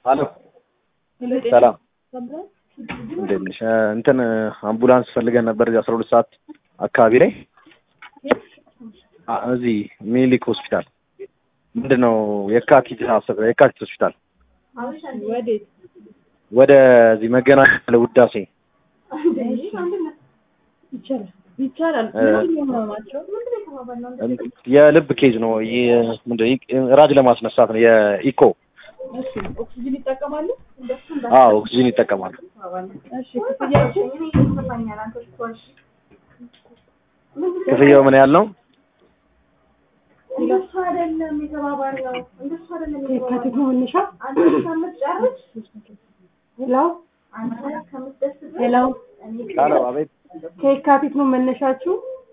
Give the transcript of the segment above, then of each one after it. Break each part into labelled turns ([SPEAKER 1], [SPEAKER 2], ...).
[SPEAKER 1] አሎ ሰላም እንዴት ነሽ? እንትን አምቡላንስ ፈልገን ነበር 12 ሰዓት አካባቢ ላይ እዚህ ሚኒሊክ ሆስፒታል ምንድነው የካቲት ሆስፒታል ወደ እዚህ መገናኛ ለውዳሴ
[SPEAKER 2] ይቻላል።
[SPEAKER 1] የልብ ኬዝ ነው። ምንድነው ራጅ ለማስነሳት ነው የኢኮ።
[SPEAKER 2] እሺ ኦክሲጅን ይጠቀማሉ?
[SPEAKER 1] አዎ ኦክሲጅን ይጠቀማሉ።
[SPEAKER 2] እሺ
[SPEAKER 1] ክፍያው ምን ያህል ነው?
[SPEAKER 2] እንደሱ አይደለም የተባባሪው እንደሱ አይደለም የካቲት ነው እንሻ አንተ ሳምንት ጨርስ ሄሎ
[SPEAKER 1] አቤት
[SPEAKER 2] ከካቲት ነው መነሻችሁ?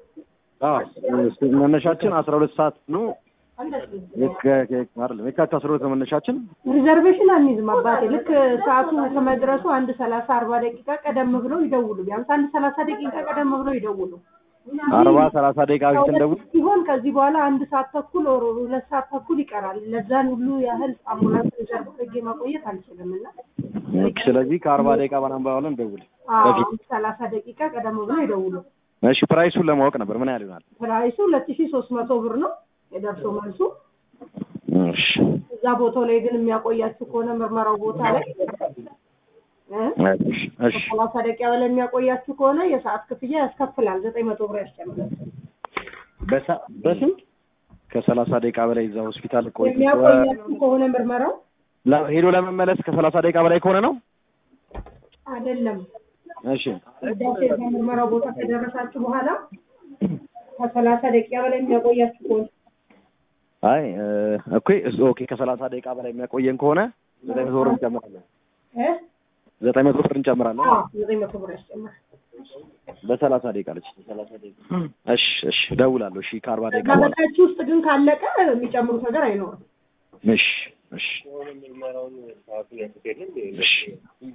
[SPEAKER 1] መነሻችን 12 ሰዓት ነው። የካቲት 12 ነው መነሻችን።
[SPEAKER 2] ሪዘርቬሽን አንይዝም አባቴ። ልክ ሰዓቱ ከመድረሱ 1:30-40 ደቂቃ ቀደም ብለው ይደውሉ። ቢያንስ 1:30 ደቂቃ ቀደም ብለው ይደውሉ።
[SPEAKER 1] 40-30 ደቂቃ ብትደውሉ
[SPEAKER 2] ሲሆን ከዚህ በኋላ 1 ሰዓት ተኩል ወር 2 ሰዓት ተኩል ይቀራል። ለዛን ሁሉ ያህል አምቡላንስ ሪዘርቭ አድርጌ ማቆየት አልችልምና
[SPEAKER 1] ስለዚህ ከ40 ደቂቃ በኋላ እንደውል።
[SPEAKER 2] 30 ደቂቃ ቀደም ብለው ይደውሉ።
[SPEAKER 1] እሺ ፕራይሱን ለማወቅ ነበር ምን ያህል ይሆናል?
[SPEAKER 2] ፕራይሱ 2300 ብር ነው የደርሶ መልሱ።
[SPEAKER 1] እሺ
[SPEAKER 2] እዛ ቦታው ላይ ግን የሚያቆያችሁ ከሆነ ምርመራው ቦታ ላይ እሺ 30 ደቂቃ በላይ የሚያቆያችሁ ከሆነ የሰዓት ክፍያ ያስከፍላል። 900 ብር ያስጨምራል።
[SPEAKER 1] በስንት ከ30 ደቂቃ በላይ እዛ ሆስፒታል ቆይቶ
[SPEAKER 2] የሚያቆያችሁ ከሆነ ምርመራው
[SPEAKER 1] ሄዶ ለመመለስ ከ30 ደቂቃ በላይ ከሆነ ነው
[SPEAKER 2] አይደለም።
[SPEAKER 1] እሺ
[SPEAKER 2] ምርመራው ቦታ ከደረሳችሁ በኋላ ከ30 ደቂቃ በላይ የሚያቆያችሁ ከሆነ
[SPEAKER 1] ኦኬ ከ30 ደቂቃ በላይ የሚያቆየን ከሆነ 900 ብር እንጨምራለን። 900 ብር እንጨምራለን።
[SPEAKER 2] 900 ብር ያስጨምራል።
[SPEAKER 1] በ30 ደቂቃ ልጅ 30 ደቂቃ እሺ እደውላለሁ። እሺ ከ40 ደቂቃ
[SPEAKER 2] ከመጣችሁ ውስጥ ግን ካለቀ የሚጨምሩት ነገር አይኖርም።
[SPEAKER 1] እሺ